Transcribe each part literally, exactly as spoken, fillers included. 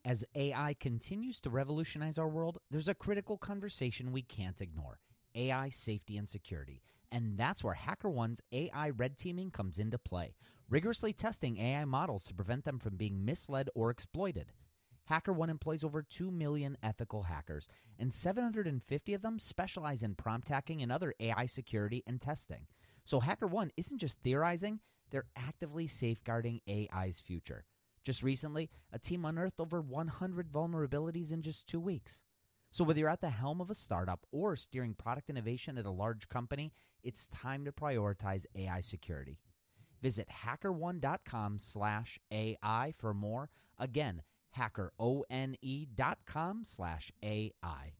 As A I continues to revolutionize our world, there's a critical conversation we can't ignore: A I safety and security. And that's where HackerOne's A I red teaming comes into play, rigorously testing A I models to prevent them from being misled or exploited. HackerOne employs over two million ethical hackers, and seven hundred fifty of them specialize in prompt hacking and other A I security and testing. So HackerOne isn't just theorizing, they're actively safeguarding A I's future. Just recently, a team unearthed over one hundred vulnerabilities in just two weeks. So whether you're at the helm of a startup or steering product innovation at a large company, it's time to prioritize A I security. Visit hackerone.com slash AI for more. Again, hackerone.com slash AI.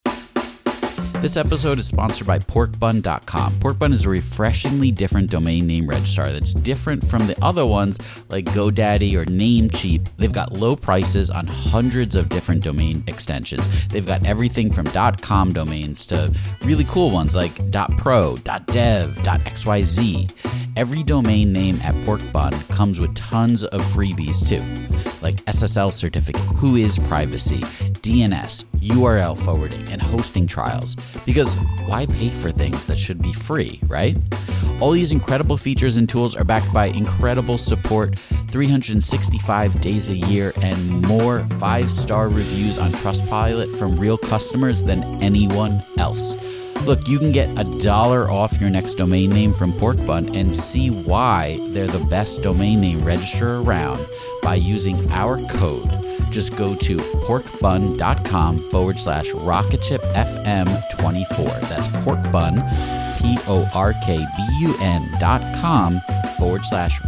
This episode is sponsored by pork bun dot com. Porkbun is a refreshingly different domain name registrar that's different from the other ones like GoDaddy or Namecheap. They've got low prices on hundreds of different domain extensions. They've got everything from .com domains to really cool ones like .pro, .dev, .xyz. Every domain name at Porkbun comes with tons of freebies too, like S S L certificate, Whois privacy, D N S, U R L forwarding, and hosting trials. Because why pay for things that should be free, right? All these incredible features and tools are backed by incredible support, three hundred sixty-five days a year, and more five-star reviews on Trustpilot from real customers than anyone else. Look, you can get a dollar off your next domain name from Porkbun and see why they're the best domain name registrar around by using our code. Just go to porkbun.com forward slash rocketshipfm24. That's porkbun, P-O-R-K-B-U-N dot com forward slash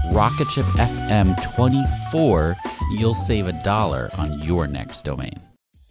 rocketshipfm24. You'll save a dollar on your next domain.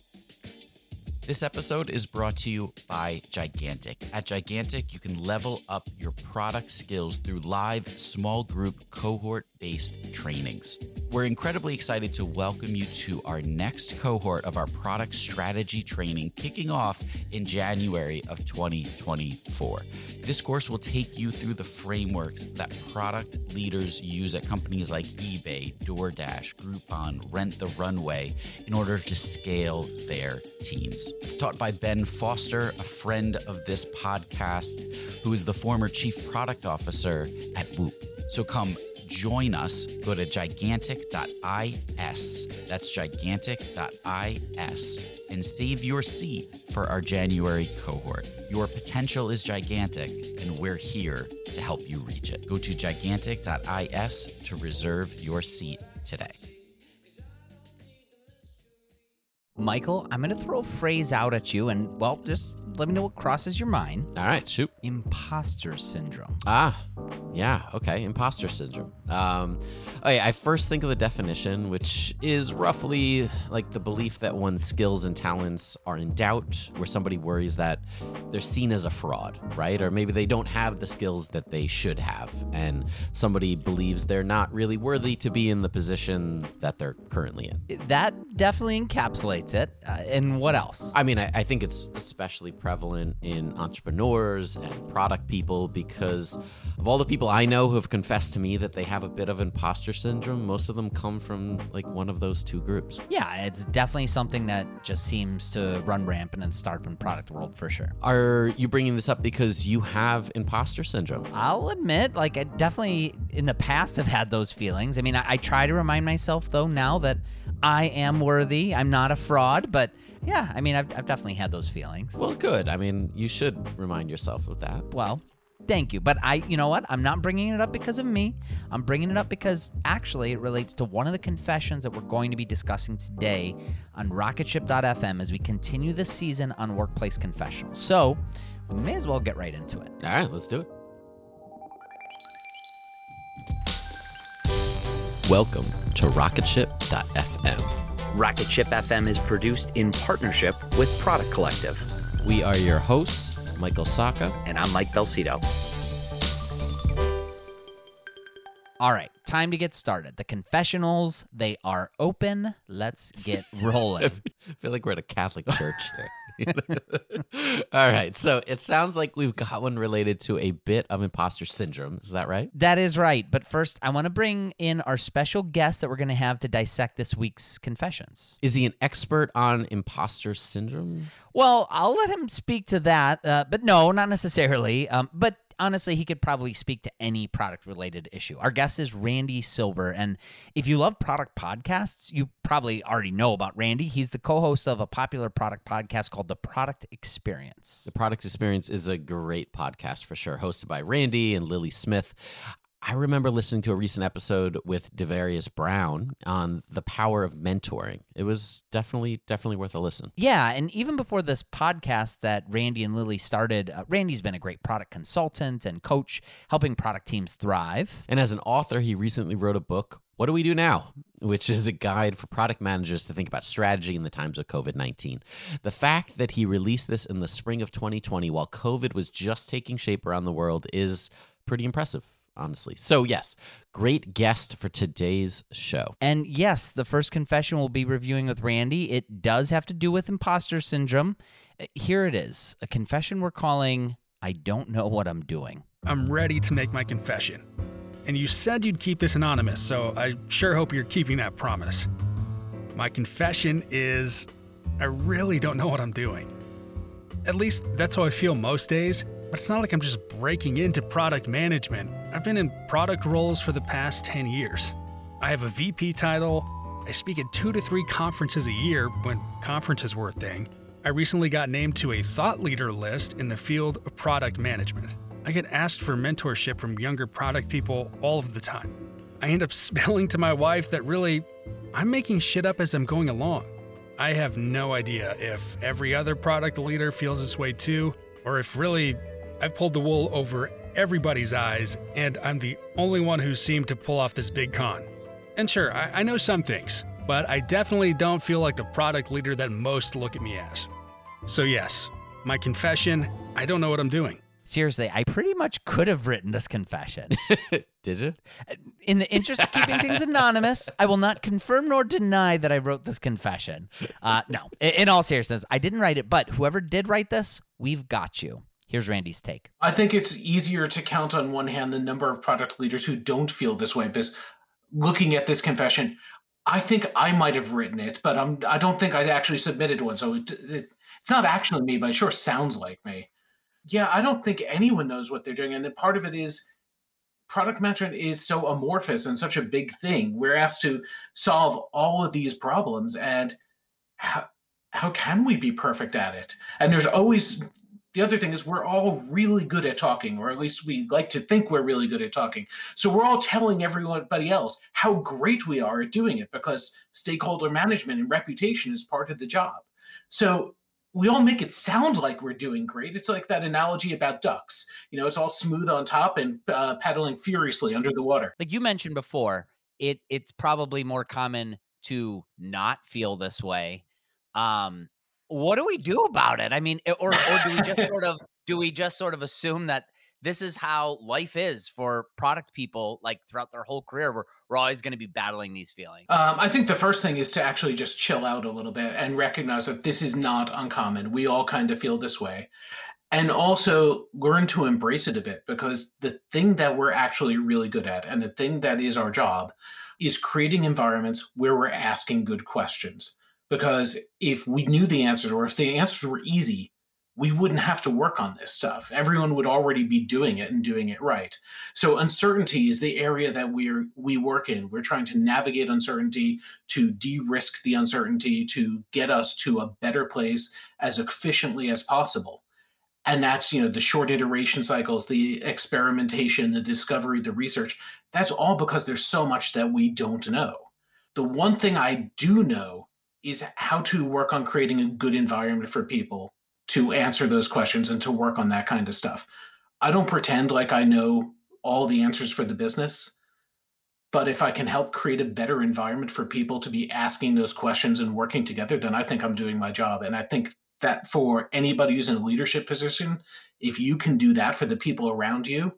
This episode is brought to you by Gigantic. At Gigantic, you can level up your product skills through live, small group, cohort-based trainings. We're incredibly excited to welcome you to our next cohort of our product strategy training, kicking off in January of twenty twenty-four. This course will take you through the frameworks that product leaders use at companies like eBay, DoorDash, Groupon, Rent the Runway in order to scale their teams. It's taught by Ben Foster, a friend of this podcast, who is the former chief product officer at Whoop. So come join us. Go to gigantic dot is. That's gigantic dot is and save your seat for our January cohort. Your potential is gigantic, and we're here to help you reach it. Go to gigantic dot is to reserve your seat today. Michael, I'm going to throw a phrase out at you, and, well, just let me know what crosses your mind. All right, shoot. Imposter syndrome. Ah, yeah, okay, imposter syndrome. Um, okay, I first think of the definition, which is roughly like the belief that one's skills and talents are in doubt, where somebody worries that they're seen as a fraud, right? Or maybe they don't have the skills that they should have, and somebody believes they're not really worthy to be in the position that they're currently in. That definitely encapsulates it. Uh, and what else? I mean, I, I think it's especially prevalent in entrepreneurs and product people because of all the people I know who have confessed to me that they have a bit of imposter syndrome. Most of them come from like one of those two groups. Yeah, it's definitely something that just seems to run rampant in the startup and product world for sure. Are you bringing this up because you have imposter syndrome? I'll admit, like, I definitely in the past have had those feelings. I mean, I, I try to remind myself, though, now that I am worthy. I'm not a fraud, but yeah, I mean, I've, I've definitely had those feelings. Well, good. I mean, you should remind yourself of that. Well, thank you. But I, you know what? I'm not bringing it up because of me. I'm bringing it up because actually it relates to one of the confessions that we're going to be discussing today on rocketship dot f m as we continue this season on Workplace Confessionals. So we may as well get right into it. All right, let's do it. Welcome to rocketship dot f m. Rocketship F M is produced in partnership with Product Collective. We are your hosts, Michael Sacca. And I'm Mike Belcito. All right, time to get started. The confessionals, they are open. Let's get rolling. I feel like we're at a Catholic church here. All right. So it sounds like we've got one related to a bit of imposter syndrome. Is that right? That is right. But first, I want to bring in our special guest that we're going to have to dissect this week's confessions. Is he an expert on imposter syndrome? Well, I'll let him speak to that, uh, but no, not necessarily. Um, but honestly, he could probably speak to any product-related issue. Our guest is Randy Silver, and if you love product podcasts, you probably already know about Randy. He's the co-host of a popular product podcast called The Product Experience. The Product Experience is a great podcast for sure, hosted by Randy and Lily Smith. I remember listening to a recent episode with Devarius Brown on the power of mentoring. It was definitely, definitely worth a listen. Yeah, and even before this podcast that Randy and Lily started, uh, Randy's been a great product consultant and coach, helping product teams thrive. And as an author, he recently wrote a book, What Do We Do Now?, which is a guide for product managers to think about strategy in the times of covid nineteen. The fact that he released this in the spring of twenty twenty while COVID was just taking shape around the world is pretty impressive, honestly. So yes, great guest for today's show. And yes, the first confession we'll be reviewing with Randy, it does have to do with imposter syndrome. Here it is, a confession we're calling, I Don't Know What I'm Doing. I'm ready to make my confession. And you said you'd keep this anonymous, so I sure hope you're keeping that promise. My confession is, I really don't know what I'm doing. At least that's how I feel most days. But it's not like I'm just breaking into product management. I've been in product roles for the past ten years. I have a V P title. I speak at two to three conferences a year when conferences were a thing. I recently got named to a thought leader list in the field of product management. I get asked for mentorship from younger product people all of the time. I end up spilling to my wife that really, I'm making shit up as I'm going along. I have no idea if every other product leader feels this way too, or if really I've pulled the wool over everybody's eyes, and I'm the only one who seemed to pull off this big con. And sure, I, I know some things, but I definitely don't feel like the product leader that most look at me as. So yes, my confession, I don't know what I'm doing. Seriously, I pretty much could have written this confession. Did you? In the interest of keeping things anonymous, I will not confirm nor deny that I wrote this confession. Uh, no, in, in all seriousness, I didn't write it, but whoever did write this, we've got you. Here's Randy's take. I think it's easier to count on one hand the number of product leaders who don't feel this way, because looking at this confession, I think I might have written it, but I'm, I don't think I actually submitted one. So it, it, it's not actually me, but it sure sounds like me. Yeah, I don't think anyone knows what they're doing. And part of it is product management is so amorphous and such a big thing. We're asked to solve all of these problems. And how, how can we be perfect at it? And there's always, the other thing is we're all really good at talking, or at least we like to think we're really good at talking. So we're all telling everybody else how great we are at doing it, because stakeholder management and reputation is part of the job. So we all make it sound like we're doing great. It's like that analogy about ducks. You know, it's all smooth on top and uh, paddling furiously under the water. Like you mentioned before, it it's probably more common to not feel this way. Um, what do we do about it? I mean, or or do we just sort of do we just sort of assume that this is how life is for product people, like throughout their whole career? We're, we're always going to be battling these feelings. Um, I think the first thing is to actually just chill out a little bit and recognize that this is not uncommon. We all kind of feel this way. And also learn to embrace it a bit, because the thing that we're actually really good at, and the thing that is our job, is creating environments where we're asking good questions. Because if we knew the answers, or if the answers were easy, we wouldn't have to work on this stuff. Everyone would already be doing it and doing it right. So uncertainty is the area that we're we work in. We're trying to navigate uncertainty, to de-risk the uncertainty, to get us to a better place as efficiently as possible. And that's, you know, the short iteration cycles, the experimentation, the discovery, the research. That's all because there's so much that we don't know. The one thing I do know is how to work on creating a good environment for people to answer those questions and to work on that kind of stuff. I don't pretend like I know all the answers for the business, but if I can help create a better environment for people to be asking those questions and working together, then I think I'm doing my job. And I think that for anybody who's in a leadership position, if you can do that for the people around you,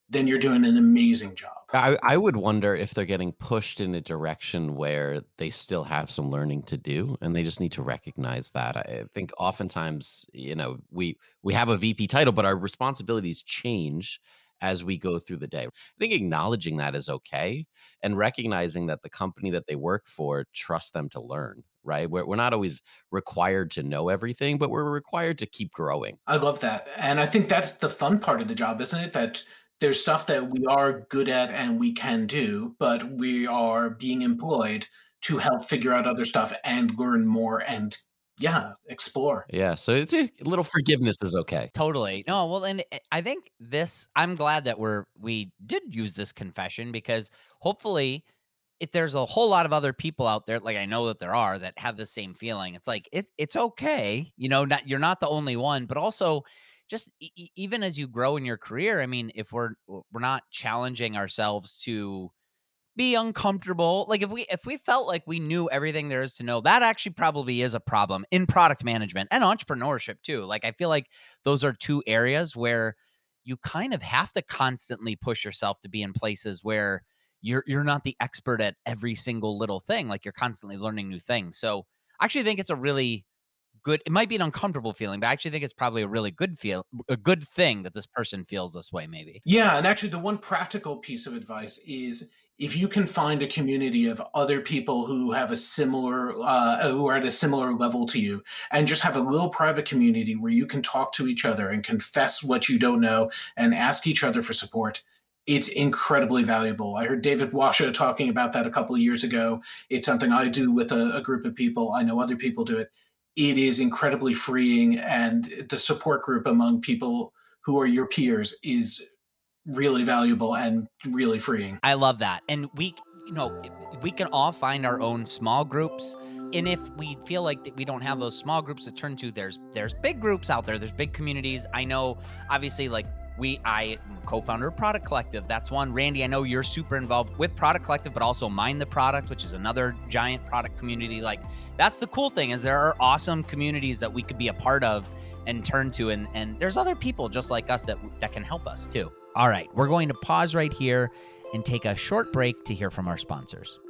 then you're doing an amazing job. I, I would wonder if they're getting pushed in a direction where they still have some learning to do, and they just need to recognize that. I think oftentimes, you know, we we have a V P title, but our responsibilities change as we go through the day. I think acknowledging that is okay, and recognizing that the company that they work for trusts them to learn, right? We're, we're not always required to know everything, but we're required to keep growing. I love that. And I think that's the fun part of the job, isn't it? That there's stuff that we are good at and we can do, but we are being employed to help figure out other stuff and learn more and, yeah, explore. Yeah. So it's a little forgiveness is okay. Totally. No, well, and I think this, I'm glad that we're, we did use this confession, because hopefully if there's a whole lot of other people out there, like I know that there are, that have the same feeling, it's like, it, it's okay. You know, not, you're not the only one, but also just e- even as you grow in your career, I mean, if we're, we're not challenging ourselves to be uncomfortable, like if we, if we felt like we knew everything there is to know, that actually probably is a problem in product management and entrepreneurship too. Like, I feel like those are two areas where you kind of have to constantly push yourself to be in places where you're, you're not the expert at every single little thing. Like, you're constantly learning new things. So I actually think it's a really good, it might be an uncomfortable feeling, but I actually think it's probably a really good feel, a good thing that this person feels this way, maybe. Yeah. And actually the one practical piece of advice is, if you can find a community of other people who have a similar, uh, who are at a similar level to you, and just have a little private community where you can talk to each other and confess what you don't know and ask each other for support, it's incredibly valuable. I heard David Washa talking about that a couple of years ago. It's something I do with a, a group of people. I know other people do it. It is incredibly freeing, and the support group among people who are your peers is really valuable and really freeing. I love that. And we, you know, we can all find our own small groups. And if we feel like that we don't have those small groups to turn to, there's there's big groups out there. There's big communities. I know, obviously, like we, I am co-founder of Product Collective. That's one. Randy, I know you're super involved with Product Collective, but also Mind the Product, which is another giant product community. Like, that's the cool thing, is there are awesome communities that we could be a part of and turn to. And, and there's other people just like us that, that can help us too. All right, we're going to pause right here and take a short break to hear from our sponsors.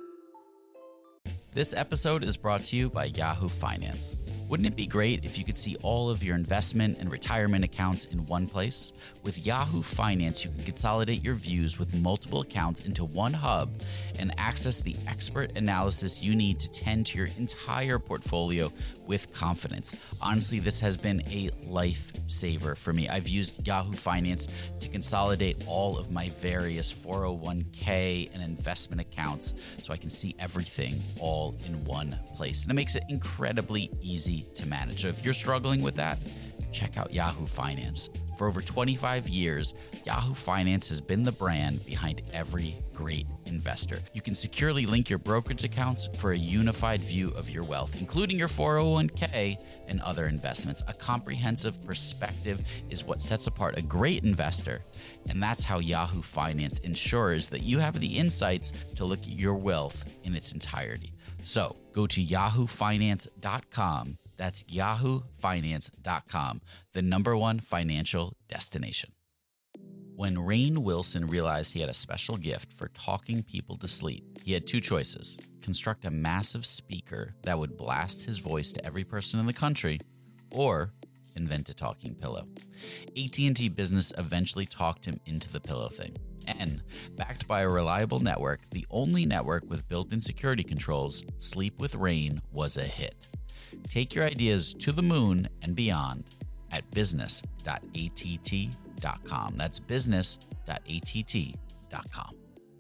This episode is brought to you by Yahoo Finance. Wouldn't it be great if you could see all of your investment and retirement accounts in one place? With Yahoo Finance, you can consolidate your views with multiple accounts into one hub and access the expert analysis you need to tend to your entire portfolio with confidence. Honestly, this has been a lifesaver for me. I've used Yahoo Finance to consolidate all of my various four oh one k and investment accounts so I can see everything all in one place. And it makes it incredibly easy to manage. So if you're struggling with that, check out Yahoo Finance. For over twenty-five years, Yahoo Finance has been the brand behind every great investor. You can securely link your brokerage accounts for a unified view of your wealth, including your four oh one k and other investments. A comprehensive perspective is what sets apart a great investor, and that's how Yahoo Finance ensures that you have the insights to look at your wealth in its entirety. So go to yahoo finance dot com. That's yahoo finance dot com, the number one financial destination. When Rainn Wilson realized he had a special gift for talking people to sleep, he had two choices: construct a massive speaker that would blast his voice to every person in the country, or invent a talking pillow. A T and T Business eventually talked him into the pillow thing. And, backed by a reliable network, the only network with built-in security controls, Sleep with Rainn was a hit. Take your ideas to the moon and beyond at business dot a t t dot com. That's business dot a t t dot com.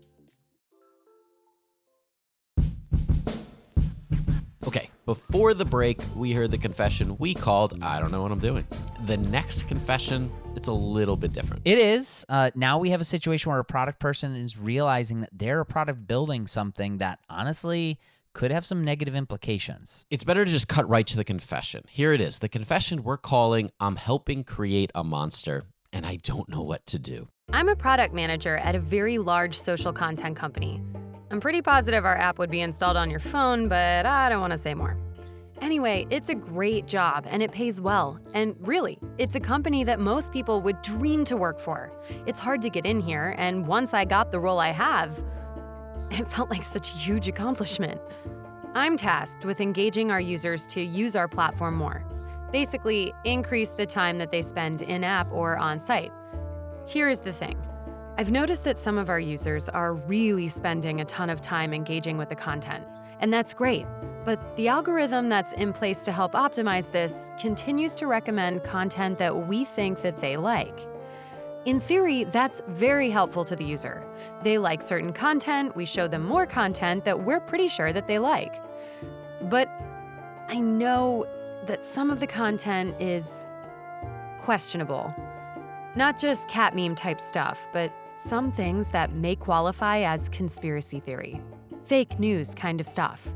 Okay, before the break, we heard the confession we called I don't know what I'm doing. The next confession, it's a little bit different. It is. Uh, now we have a situation where a product person is realizing that they're a product building something that honestly could have some negative implications. It's better to just cut right to the confession. Here it is. The confession we're calling I'm helping create a monster, and I don't know what to do. I'm a product manager at a very large social content company. I'm pretty positive our app would be installed on your phone, but I don't want to say more. Anyway, it's a great job and it pays well. And really, it's a company that most people would dream to work for. It's hard to get in here, and once I got the role I have, it felt like such a huge accomplishment. I'm tasked with engaging our users to use our platform more. Basically, increase the time that they spend in-app or on-site. Here is the thing. I've noticed that some of our users are really spending a ton of time engaging with the content, and that's great. But the algorithm that's in place to help optimize this continues to recommend content that we think that they like. In theory, that's very helpful to the user. They like certain content, we show them more content that we're pretty sure that they like. But I know that some of the content is questionable. Not just cat meme type stuff, but some things that may qualify as conspiracy theory, fake news kind of stuff.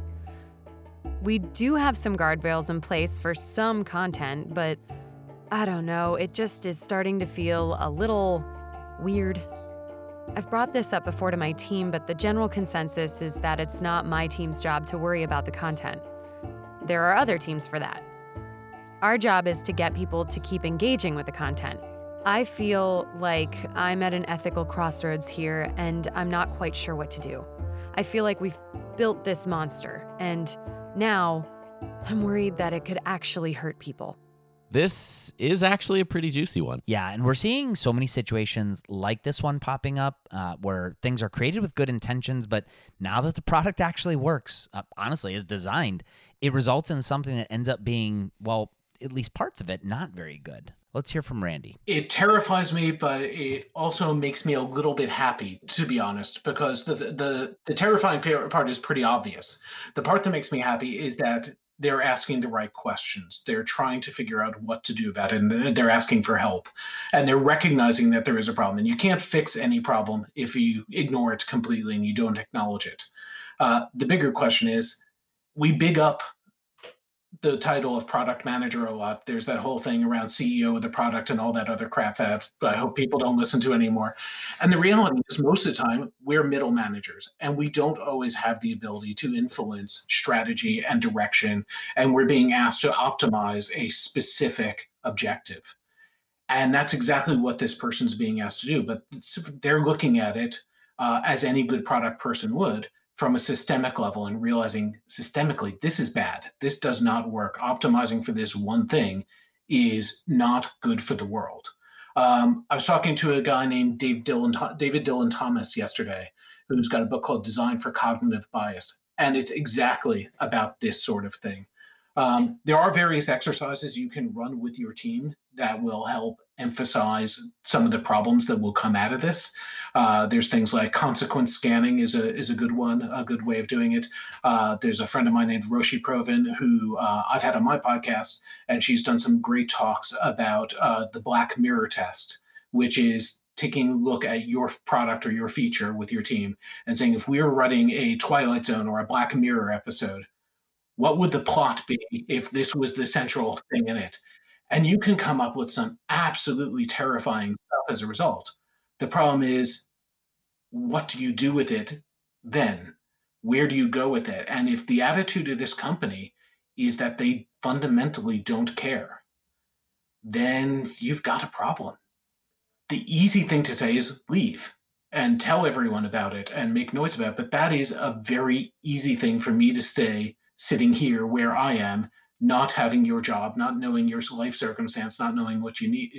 We do have some guardrails in place for some content, but I don't know, it just is starting to feel a little weird. I've brought this up before to my team, but the general consensus is that it's not my team's job to worry about the content. There are other teams for that. Our job is to get people to keep engaging with the content. I feel like I'm at an ethical crossroads here, and I'm not quite sure what to do. I feel like we've built this monster, and now I'm worried that it could actually hurt people. This is actually a pretty juicy one. Yeah, and we're seeing so many situations like this one popping up uh, where things are created with good intentions, but now that the product actually works, uh, honestly, is designed, it results in something that ends up being, well, at least parts of it, not very good. Let's hear from Randy. It terrifies me, but it also makes me a little bit happy, to be honest, because the the the terrifying part is pretty obvious. The part that makes me happy is that they're asking the right questions. They're trying to figure out what to do about it, and they're asking for help. And they're recognizing that there is a problem. And you can't fix any problem if you ignore it completely and you don't acknowledge it. Uh, the bigger question is, we big up the title of product manager a lot. There's that whole thing around C E O of the product and all that other crap that I hope people don't listen to anymore. And the reality is, most of the time, we're middle managers, and we don't always have the ability to influence strategy and direction, and we're being asked to optimize a specific objective. And that's exactly what this person's being asked to do. But they're looking at it uh, as any good product person would, from a systemic level, and realizing systemically, this is bad. This does not work. Optimizing for this one thing is not good for the world. Um, I was talking to a guy named Dave Dillon, David Dillon Thomas yesterday, who's got a book called Design for Cognitive Bias. And it's exactly about this sort of thing. Um, there are various exercises you can run with your team that will help emphasize some of the problems that will come out of this. Uh, there's things like consequence scanning is a is a good one, a good way of doing it. Uh, there's a friend of mine named Roshi Provin who uh, I've had on my podcast, and she's done some great talks about uh, the Black Mirror test, which is taking a look at your product or your feature with your team and saying, if we were running a Twilight Zone or a Black Mirror episode, what would the plot be if this was the central thing in it? And you can come up with some absolutely terrifying stuff as a result. The problem is, what do you do with it then? Where do you go with it? And if the attitude of this company is that they fundamentally don't care, then you've got a problem. The easy thing to say is leave and tell everyone about it and make noise about it. But that is a very easy thing for me to say, sitting here where I am, not having your job, not knowing your life circumstance, not knowing what you need.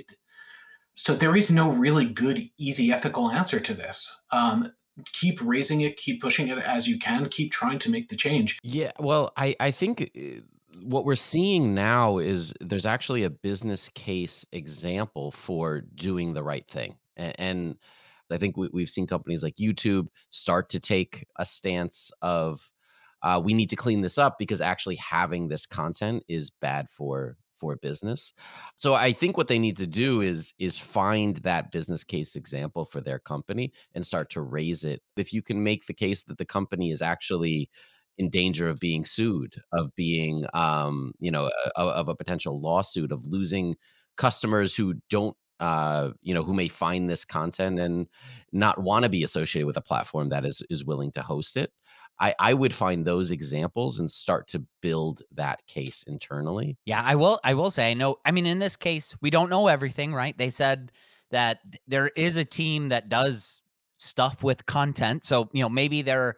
So there is no really good, easy, ethical answer to this. Um, keep raising it, keep pushing it as you can, keep trying to make the change. Yeah, well, I, I think what we're seeing now is there's actually a business case example for doing the right thing. And, and I think we, we've seen companies like YouTube start to take a stance of, Uh, we need to clean this up because actually having this content is bad for for business. So I think what they need to do is is find that business case example for their company and start to raise it. If you can make the case that the company is actually in danger of being sued, of being, um, you know, a, of a potential lawsuit, of losing customers who don't, uh, you know, who may find this content and not want to be associated with a platform that is is willing to host it. I, I would find those examples and start to build that case internally. Yeah, I will. I will say, I know. I mean, in this case, we don't know everything, right? They said that there is a team that does stuff with content. So, you know, maybe they're,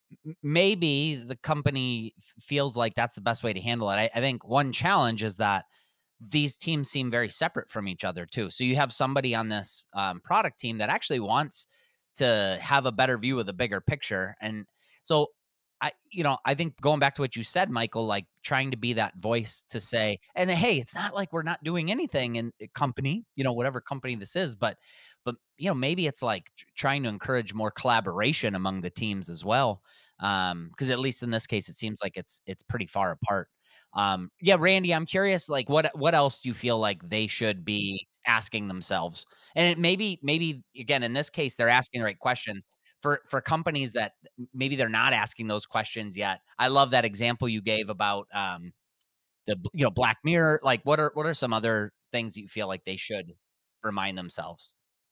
maybe the company feels like that's the best way to handle it. I, I think one challenge is that these teams seem very separate from each other too. So you have somebody on this um, product team that actually wants to have a better view of the bigger picture. And so I, you know, I think going back to what you said, Michael, like trying to be that voice to say, and hey, it's not like we're not doing anything in a company, you know, whatever company this is, but, but, you know, maybe it's like trying to encourage more collaboration among the teams as well. Um, cause at least in this case, it seems like it's, it's pretty far apart. Um, yeah, Randy, I'm curious, like what, what else do you feel like they should be asking themselves? And it maybe, maybe again, in this case, they're asking the right questions. For, for companies that maybe they're not asking those questions yet. I love that example you gave about um, the, you know, Black Mirror. Like what are, what are some other things you feel like they should remind themselves?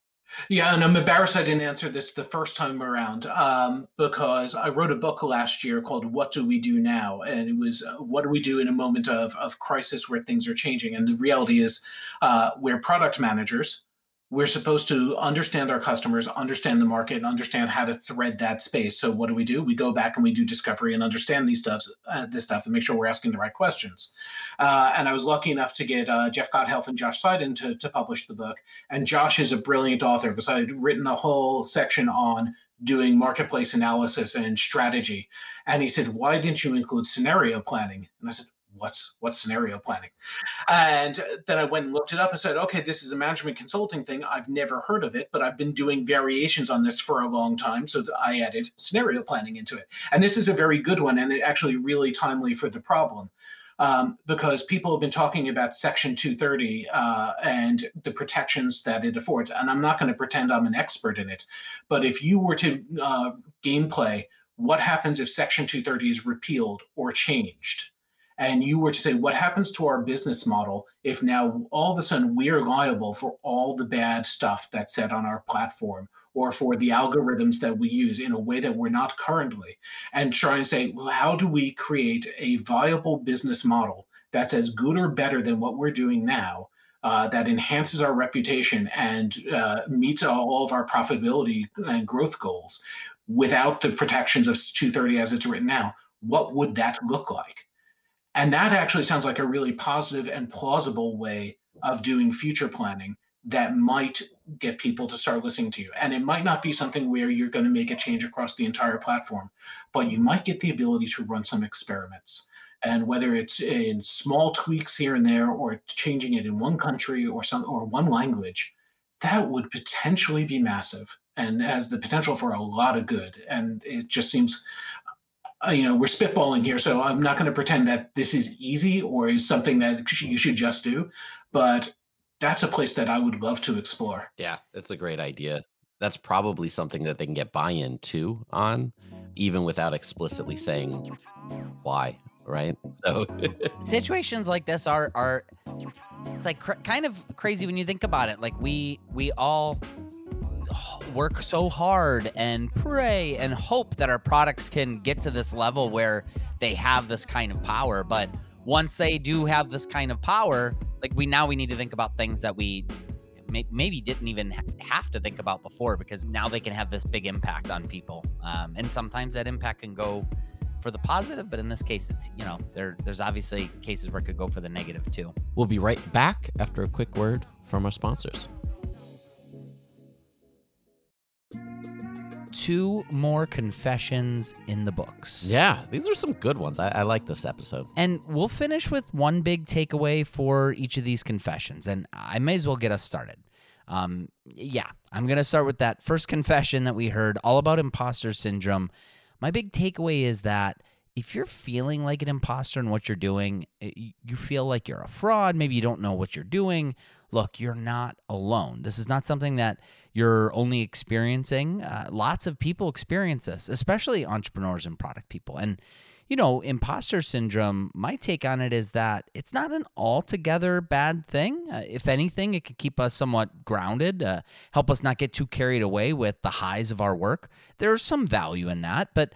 Yeah, and I'm embarrassed I didn't answer this the first time around um, because I wrote a book last year called What Do We Do Now? And it was, uh, what do we do in a moment of, of crisis where things are changing? And the reality is uh, we're product managers. We're supposed to understand our customers, understand the market, and understand how to thread that space. So what do we do? We go back and we do discovery and understand these stuff, uh, this stuff, and make sure we're asking the right questions. Uh, and I was lucky enough to get uh, Jeff Gotthelf and Josh Seiden to, to publish the book. And Josh is a brilliant author because I had written a whole section on doing marketplace analysis and strategy. And he said, why didn't you include scenario planning? And I said, What's what's scenario planning? And then I went and looked it up and said, okay, this is a management consulting thing. I've never heard of it, but I've been doing variations on this for a long time. So I added scenario planning into it. And this is a very good one, and it actually really timely for the problem. Um, because people have been talking about Section two thirty uh, and the protections that it affords. And I'm not going to pretend I'm an expert in it, but if you were to uh, gameplay, what happens if Section two thirty is repealed or changed? And you were to say, what happens to our business model if now all of a sudden we are liable for all the bad stuff that's said on our platform or for the algorithms that we use in a way that we're not currently? And try and say, well, how do we create a viable business model that's as good or better than what we're doing now, uh, that enhances our reputation and uh, meets all of our profitability and growth goals without the protections of two thirty as it's written now? What would that look like? And that actually sounds like a really positive and plausible way of doing future planning that might get people to start listening to you. And it might not be something where you're going to make a change across the entire platform, but you might get the ability to run some experiments. And whether it's in small tweaks here and there, or changing it in one country or some or one language, that would potentially be massive and has the potential for a lot of good. And it just seems, you know, we're spitballing here, so I'm not going to pretend that this is easy or is something that you should just do, but that's a place that I would love to explore. Yeah, that's a great idea. That's probably something that they can get buy-in to on, even without explicitly saying why, right? So situations like this are are it's like cr- kind of crazy when you think about it. Like we we all work so hard and pray and hope that our products can get to this level where they have this kind of power. But once they do have this kind of power, like we now we need to think about things that we may, maybe didn't even ha- have to think about before, because now they can have this big impact on people. Um, and sometimes that impact can go for the positive, but in this case, it's, you know, there there's obviously cases where it could go for the negative too. We'll be right back after a quick word from our sponsors. Two more confessions in the books. Yeah, these are some good ones. I, I like this episode. And we'll finish with one big takeaway for each of these confessions, and I may as well get us started. Um, yeah, I'm going to start with that first confession that we heard, all about imposter syndrome. My big takeaway is that if you're feeling like an imposter in what you're doing, you feel like you're a fraud, maybe you don't know what you're doing, look, you're not alone. This is not something that you're only experiencing. Uh, lots of people experience this, especially entrepreneurs and product people. And, you know, imposter syndrome, my take on it is that it's not an altogether bad thing. Uh, if anything, it can keep us somewhat grounded, uh, help us not get too carried away with the highs of our work. There's some value in that, but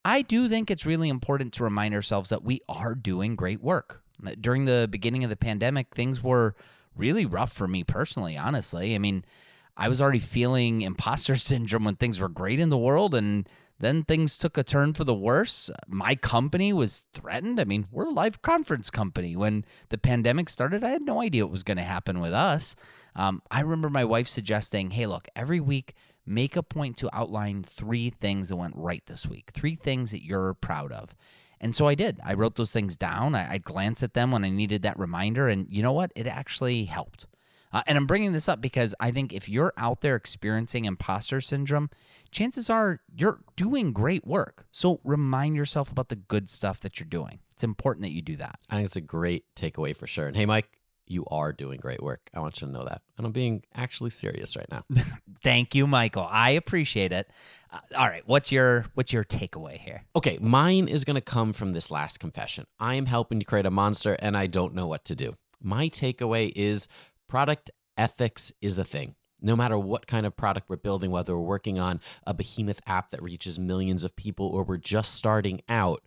I do think it's really important to remind ourselves that we are doing great work. During the beginning of the pandemic, things were really rough for me personally, honestly. I mean, I was already feeling imposter syndrome when things were great in the world, and then things took a turn for the worse. My company was threatened. I mean, we're a live conference company. When the pandemic started, I had no idea what was going to happen with us. Um, I remember my wife suggesting, hey, look, every week, make a point to outline three things that went right this week, three things that you're proud of. And so I did. I wrote those things down. I, I'd glance at them when I needed that reminder. And you know what? It actually helped. Uh, and I'm bringing this up because I think if you're out there experiencing imposter syndrome, chances are you're doing great work. So remind yourself about the good stuff that you're doing. It's important that you do that. I think it's a great takeaway for sure. And hey, Mike, you are doing great work. I want you to know that. And I'm being actually serious right now. Thank you, Michael. I appreciate it. Uh, all right, what's your what's your takeaway here? Okay, mine is going to come from this last confession. I am helping to create a monster and I don't know what to do. My takeaway is product ethics is a thing. No matter what kind of product we're building, whether we're working on a behemoth app that reaches millions of people or we're just starting out,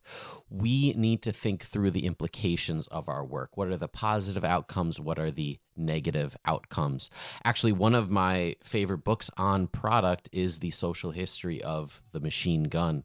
we need to think through the implications of our work. What are the positive outcomes? What are the negative outcomes? Actually, one of my favorite books on product is The Social History of the Machine Gun.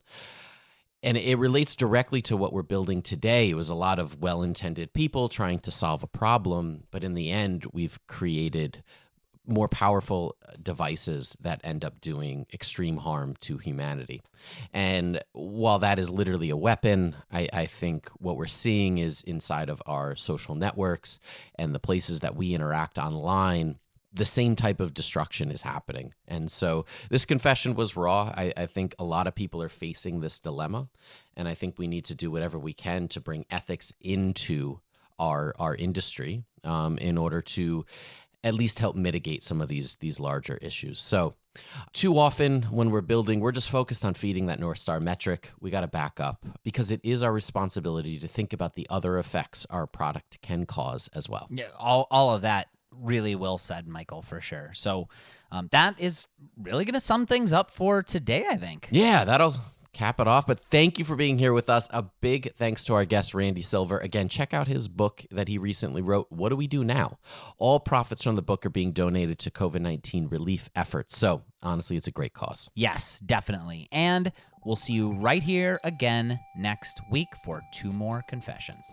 And it relates directly to what we're building today. It was a lot of well-intended people trying to solve a problem, but in the end, we've created more powerful devices that end up doing extreme harm to humanity. And while that is literally a weapon, I, I think what we're seeing is inside of our social networks and the places that we interact online, the same type of destruction is happening. And so this confession was raw. I, I think a lot of people are facing this dilemma, and I think we need to do whatever we can to bring ethics into our, our industry um, in order to at least help mitigate some of these these larger issues. So too often when we're building, we're just focused on feeding that North Star metric. We got to back up because it is our responsibility to think about the other effects our product can cause as well. Yeah, all, all of that really well said, Michael, for sure. So um, that is really going to sum things up for today, I think. Yeah, that'll cap it off. But thank you for being here with us. A big thanks to our guest, Randy Silver. Again, check out his book that he recently wrote, What Do We Do Now? All profits from the book are being donated to COVID nineteen relief efforts. So honestly, it's a great cause. Yes, definitely. And we'll see you right here again next week for two more confessions.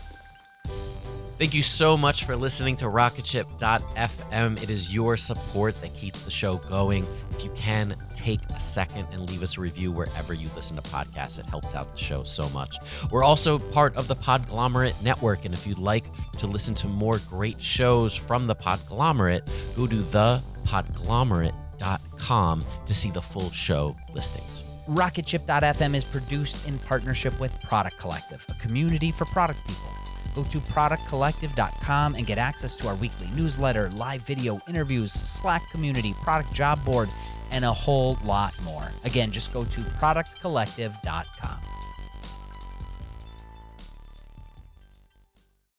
Thank you so much for listening to rocket ship dot f m. It is your support that keeps the show going. If you can, take a second and leave us a review wherever you listen to podcasts. It helps out the show so much. We're also part of the Podglomerate Network, and if you'd like to listen to more great shows from the Podglomerate, go to the podglomerate dot com to see the full show listings. rocket ship dot f m is produced in partnership with Product Collective, a community for product people. Go to product collective dot com and get access to our weekly newsletter, live video interviews, Slack community, product job board, and a whole lot more. Again, just go to product collective dot com.